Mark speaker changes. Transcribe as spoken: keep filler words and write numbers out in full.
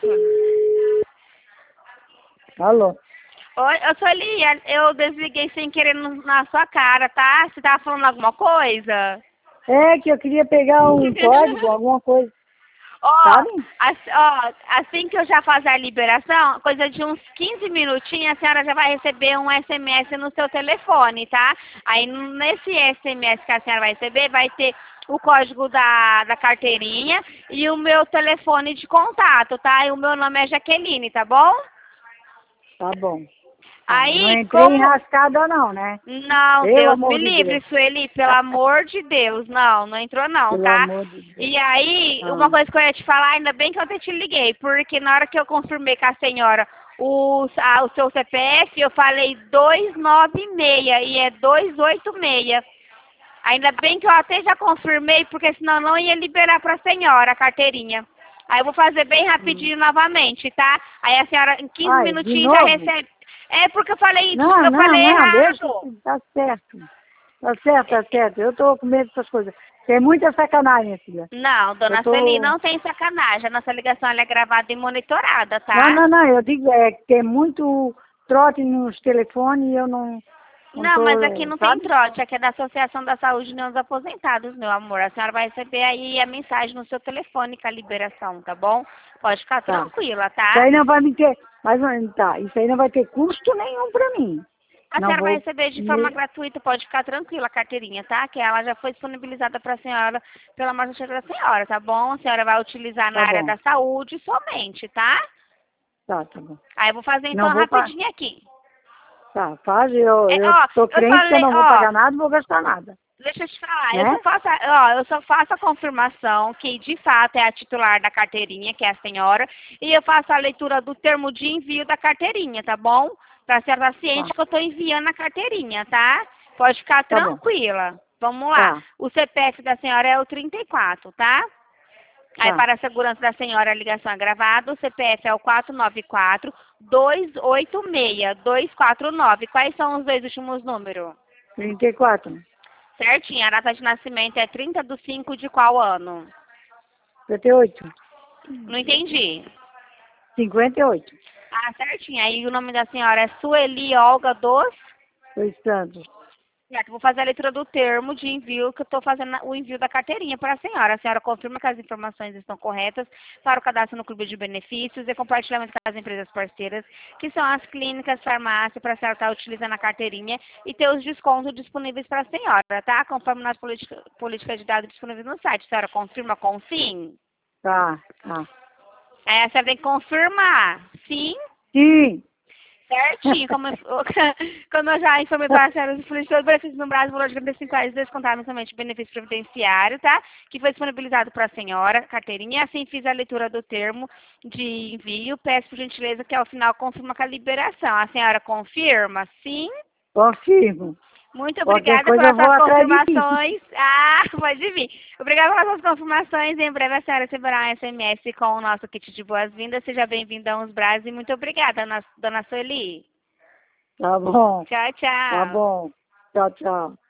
Speaker 1: telefone.
Speaker 2: Alô?
Speaker 1: Oi, eu sou Lia, eu desliguei sem querer no- na sua cara, tá? Você tava falando alguma coisa?
Speaker 2: É que eu queria pegar um código, alguma coisa,
Speaker 1: Ó,
Speaker 2: sabe?
Speaker 1: as- ó, assim que eu já fazer a liberação, coisa de uns quinze minutinhos, a senhora já vai receber um S M S no seu telefone, tá? Aí nesse S M S que a senhora vai receber, vai ter o código da, da carteirinha e o meu telefone de contato, tá? E o meu nome é Jaqueline, tá bom?
Speaker 2: Tá bom.
Speaker 1: Aí,
Speaker 2: Não entrei
Speaker 1: como...
Speaker 2: em rascada não, né?
Speaker 1: Não,
Speaker 2: Pelo
Speaker 1: Deus me
Speaker 2: amor de
Speaker 1: livre,
Speaker 2: Deus.
Speaker 1: Sueli, pelo amor de Deus. Não, não entrou não,
Speaker 2: Pelo
Speaker 1: tá?
Speaker 2: amor de Deus.
Speaker 1: E aí,
Speaker 2: Ah,
Speaker 1: uma coisa que eu ia te falar, ainda bem que eu até te liguei, porque na hora que eu confirmei com a senhora o, a- o seu C P F, eu falei dois nove seis e é dois oito seis. Ainda bem que eu até já confirmei, porque senão eu não ia liberar para a senhora a carteirinha. Aí eu vou fazer bem
Speaker 2: hum.
Speaker 1: rapidinho novamente, tá? Aí a senhora em quinze
Speaker 2: Ai, de
Speaker 1: minutinhos já
Speaker 2: novo?
Speaker 1: recebe. É porque eu falei,
Speaker 2: Não,
Speaker 1: eu
Speaker 2: não,
Speaker 1: falei
Speaker 2: não, deixa
Speaker 1: errado.
Speaker 2: assim, tá certo. Tá certo, tá certo. Eu tô com medo dessas coisas. Tem muita sacanagem, minha filha.
Speaker 1: Não,
Speaker 2: Eu
Speaker 1: dona Sueli,
Speaker 2: tô...
Speaker 1: não tem sacanagem. A nossa ligação ela é gravada e monitorada,
Speaker 2: Não,
Speaker 1: tá?
Speaker 2: não, não, eu digo, é que tem muito trote nos telefones e eu não, não
Speaker 1: Não, mas
Speaker 2: tô,
Speaker 1: aqui não tem
Speaker 2: sabe?
Speaker 1: trote, aqui é da Associação da Saúde de Neus Aposentados, meu amor. A senhora vai receber aí a mensagem no seu telefone com a liberação, tá bom? Pode ficar
Speaker 2: Tá.
Speaker 1: tranquila,
Speaker 2: Isso
Speaker 1: tá?
Speaker 2: aí não vai me ter, mas tá, isso aí não vai ter custo nenhum pra mim.
Speaker 1: A
Speaker 2: Não
Speaker 1: senhora vai
Speaker 2: vou,
Speaker 1: receber de forma
Speaker 2: me,
Speaker 1: gratuita, pode ficar tranquila a carteirinha, tá? Que ela já foi disponibilizada para a senhora pela marcha da senhora, tá bom? A senhora vai utilizar na
Speaker 2: tá
Speaker 1: área
Speaker 2: bom,
Speaker 1: da saúde somente, tá?
Speaker 2: tá, tá bom.
Speaker 1: Aí eu vou fazer
Speaker 2: Não
Speaker 1: então
Speaker 2: vou, pa-
Speaker 1: rapidinho aqui.
Speaker 2: tá, faz, eu,
Speaker 1: É,
Speaker 2: eu
Speaker 1: ó,
Speaker 2: tô
Speaker 1: eu
Speaker 2: crente que eu
Speaker 1: falei,
Speaker 2: não vou
Speaker 1: ó,
Speaker 2: pagar nada, não vou gastar nada,
Speaker 1: deixa eu te falar, eu
Speaker 2: né?
Speaker 1: só faço, a- ó, eu só faço a confirmação que de fato é a titular da carteirinha, que é a senhora, e eu faço a leitura do termo de envio da carteirinha, tá bom? Pra ser
Speaker 2: Tá,
Speaker 1: ciente que eu tô enviando a carteirinha, tá? Pode ficar
Speaker 2: tá bom,
Speaker 1: tranquila. Vamos lá.
Speaker 2: tá,
Speaker 1: O C P F da senhora é o trinta e quatro, tá? Aí,
Speaker 2: tá.
Speaker 1: para a segurança da senhora, a ligação é gravada. O C P F é o quatro nove quatro, dois oito seis, dois quatro nove. Quais são os dois últimos números?
Speaker 2: trinta e quatro,
Speaker 1: Certinho. A data de nascimento é trinta de cinco de qual ano?
Speaker 2: cinquenta e oito,
Speaker 1: Não entendi.
Speaker 2: cinquenta e oito,
Speaker 1: Ah, certinho. Aí o nome da senhora é Sueli Olga dos...
Speaker 2: dois Santos.
Speaker 1: Certo, vou fazer a leitura do termo de envio, que eu estou fazendo o envio da carteirinha para a senhora. A senhora confirma que as informações estão corretas para o cadastro no clube de benefícios e compartilhamento com as empresas parceiras, que são as clínicas, farmácia, para a senhora estar utilizando a carteirinha e ter os descontos disponíveis para a senhora, tá? Conforme nas política, políticas de dados disponíveis no site. A senhora confirma com sim?
Speaker 2: Tá, tá.
Speaker 1: Aí a senhora tem que confirmar. Sim?
Speaker 2: Sim.
Speaker 1: Certinho, como eu, como eu já informei para a senhora, os políticos de benefícios no Brasil, valor de quarenta e cinco reais descontaram somente o benefício previdenciário, tá? Que foi disponibilizado para a senhora, carteirinha, assim fiz a leitura do termo de envio, peço por gentileza que ao final confirma com a liberação. A senhora confirma? Sim?
Speaker 2: Confirmo.
Speaker 1: Muito
Speaker 2: Qualquer
Speaker 1: obrigada
Speaker 2: coisa eu
Speaker 1: pelas
Speaker 2: vou
Speaker 1: suas
Speaker 2: atrás de ti.
Speaker 1: confirmações. Ah, pode vir. Obrigada pelas suas confirmações. Em breve a senhora receberá um S M S com o nosso kit de boas-vindas. Seja bem-vinda a Uns Braz e muito obrigada, dona dona Sueli.
Speaker 2: Tá bom,
Speaker 1: Tchau,
Speaker 2: tá
Speaker 1: tchau.
Speaker 2: bom. Tchau, tchau.